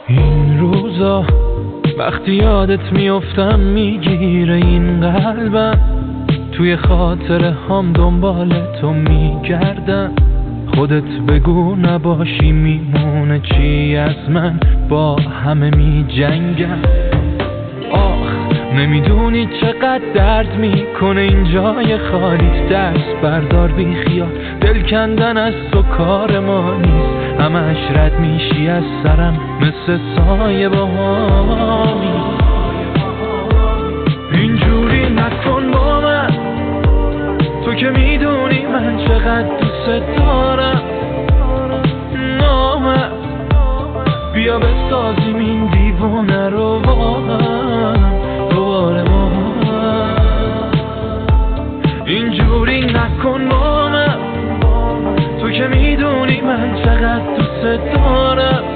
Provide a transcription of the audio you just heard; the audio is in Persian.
این روزا وقتی یادت میافتم میگیره این قلبم، توی خاطره هم دنبال تو میگردم. خودت بگو نباشی میمونه چی از من، با همه میجنگم. آخ نمیدونی چقدر درد میکنه این جای خالیت. دست بردار بی خیال، دل کندن از تو کار ما نیست. همش رد میشی از سرم مثل سایه بهامی. اینجوری نکن با من، تو که میدونی من چقدر دوست دارم. نامه بیا بسازیم این دیوانه رو با هم دوباره ما. اینجوری نکن با من، تو که میدونی من چقدر دوست دارم.